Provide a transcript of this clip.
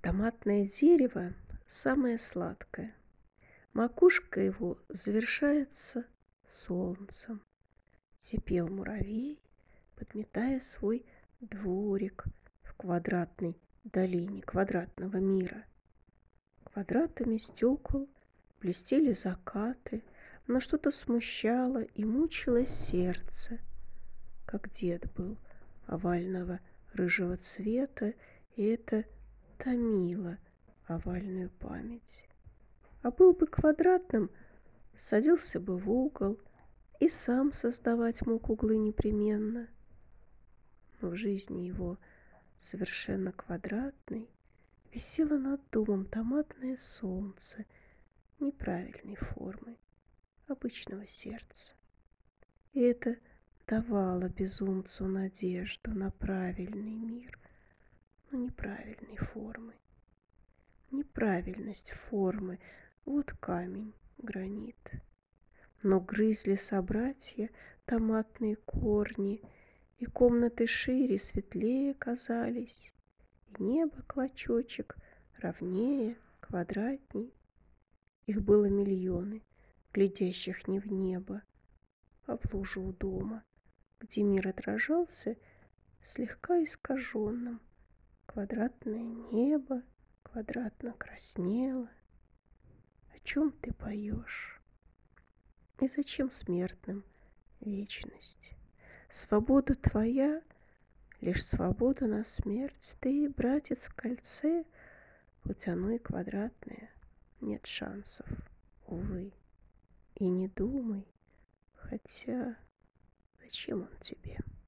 Томатное дерево самое сладкое. Макушка его завершается солнцем. Сипел муравей, подметая свой дворик в квадратной долине квадратного мира. Квадратами стекол блестели закаты, но что-то смущало и мучило сердце, как дед был овального рыжего цвета, и это томило овальную память. А был бы квадратным, садился бы в угол и сам создавать мог углы непременно. Но в жизни его, совершенно квадратной, висело над домом томатное солнце неправильной формы, обычного сердца. И это давало безумцу надежду на правильный мир, но неправильной формы. Неправильность формы — вот камень, гранит. Но грызли собратья томатные корни, и комнаты шире, светлее казались, и небо клочочек ровнее, квадратней. Их было миллионы, глядящих не в небо, а в лужу у дома, где мир отражался слегка искаженным. Квадратное небо квадратно краснело. О чем ты поешь? И зачем смертным вечность? Свобода твоя, лишь свобода на смерть. Ты, братец, в кольце, хоть оно и квадратное, нет шансов, увы. И не думай, хотя зачем он тебе?